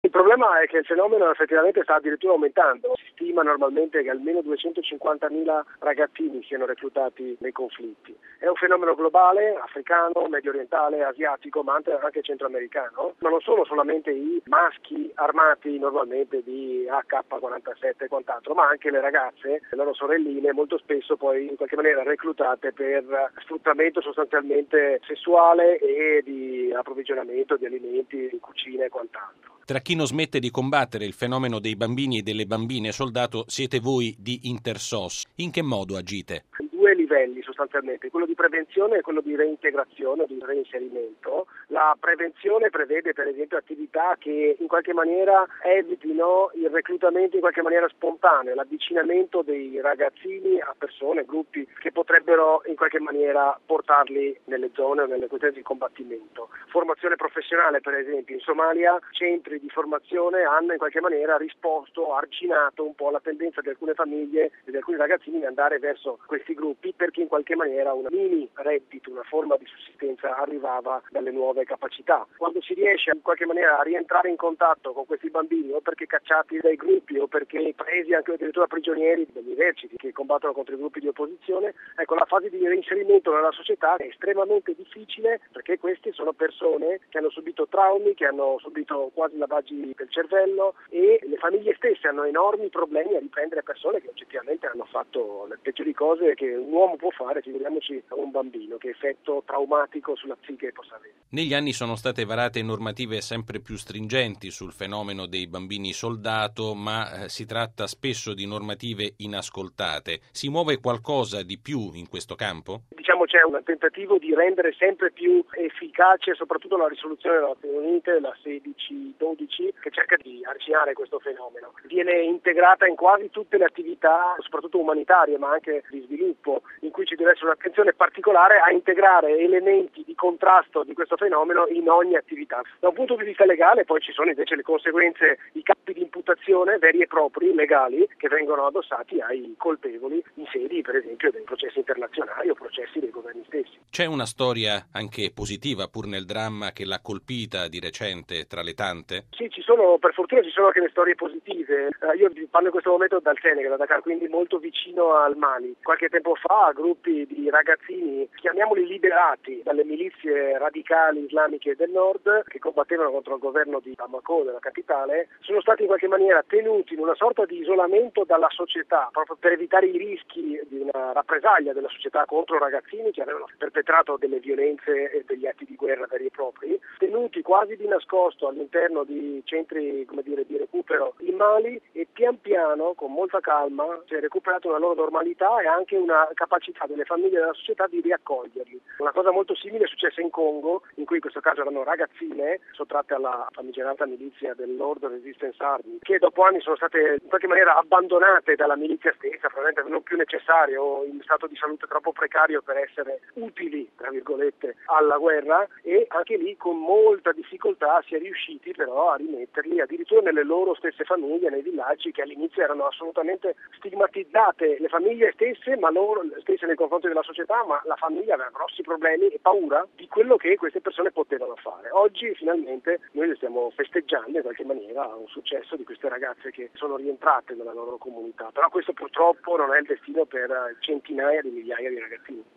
Il problema è che il fenomeno effettivamente sta addirittura aumentando. Si stima normalmente che almeno 250.000 ragazzini siano reclutati nei conflitti. È un fenomeno globale, africano, medio orientale, asiatico, ma anche centroamericano. Ma non sono solamente i maschi armati normalmente di AK-47 e quant'altro, ma anche le ragazze, le loro sorelline, molto spesso poi in qualche maniera reclutate per sfruttamento sostanzialmente sessuale e di approvvigionamento di alimenti, di cucina e quant'altro. Tra chi non smette di combattere il fenomeno dei bambini e delle bambine soldato siete voi di Intersos. In che modo agite? Due livelli sostanzialmente, quello di prevenzione e quello di reintegrazione o di reinserimento. La prevenzione prevede per esempio attività che in qualche maniera evitino il reclutamento in qualche maniera spontaneo, l'avvicinamento dei ragazzini a persone, gruppi che potrebbero in qualche maniera portarli nelle zone o nelle questioni di combattimento. Formazione professionale per esempio, in Somalia centri di formazione hanno in qualche maniera risposto, arginato un po' la tendenza di alcune famiglie e di alcuni ragazzini di andare verso questi gruppi perché in qualche maniera un mini reddito, una forma di sussistenza arrivava dalle nuove capacità. Quando si riesce in qualche maniera a rientrare in contatto con questi bambini o perché cacciati dai gruppi o perché presi anche addirittura prigionieri degli eserciti che combattono contro i gruppi di opposizione, ecco la fase di reinserimento nella società è estremamente difficile perché queste sono persone che hanno subito traumi, che hanno subito quasi lavaggi del cervello e le famiglie stesse hanno enormi problemi a riprendere persone che oggettivamente hanno fatto le peggiori cose che un uomo può fare, figuriamoci un bambino, che effetto traumatico sulla psiche possa avere. Negli anni sono state varate normative sempre più stringenti sul fenomeno dei bambini soldato, ma si tratta spesso di normative inascoltate. Si muove qualcosa di più in questo campo? Diciamo c'è un tentativo di rendere sempre più efficace soprattutto la risoluzione delle Nazioni Unite, la 1612, che cerca di arginare questo fenomeno. Viene integrata in quasi tutte le attività, soprattutto umanitarie, ma anche di sviluppo, in cui ci deve essere un'attenzione particolare a integrare elementi di contrasto di questo fenomeno in ogni attività. Da un punto di vista legale poi ci sono invece le conseguenze, i capi di imputazione veri e propri, legali, che vengono addossati ai colpevoli in sedi per esempio dei processi internazionali o processi dei governi stessi. C'è una storia anche positiva pur nel dramma che l'ha colpita di recente tra le tante? Sì, per fortuna ci sono anche le storie positive. Io vi parlo in questo momento dal Senegal, da Dakar, quindi molto vicino al Mali. Qualche tempo fa gruppi di ragazzini, chiamiamoli liberati dalle milizie radicali islamiche del nord, che combattevano contro il governo di Bamako, della capitale, sono stati in qualche maniera tenuti in una sorta di isolamento dalla società, proprio per evitare i rischi di una rappresaglia della società contro ragazzini che avevano perpetrato delle violenze e degli atti di guerra veri e propri, tenuti quasi di nascosto all'interno di centri di recupero in Mali e pian piano, con molta calma, si è recuperata una loro normalità e anche una capacità delle famiglie e della società di riaccoglierli. Una cosa molto simile è successa in Congo, in cui in questo caso erano ragazzine sottratte alla famigerata milizia del Lord Resistance Army, che dopo anni sono state in qualche maniera abbandonate dalla milizia stessa, probabilmente non più necessarie o in stato di salute troppo precario per essere utili, tra virgolette, alla guerra, e anche lì con molta difficoltà si è riusciti però a rimetterli addirittura nelle loro stesse famiglie, nei villaggi che all'inizio erano assolutamente stigmatizzate, le famiglie stesse, ma loro stesse nei confronti della società, ma la famiglia aveva grossi problemi e paura di quello che queste persone potevano fare. Oggi finalmente noi le stiamo festeggiando in qualche maniera un successo di queste ragazze che sono rientrate nella loro comunità, però questo purtroppo non è il destino per centinaia di migliaia di ragazzini.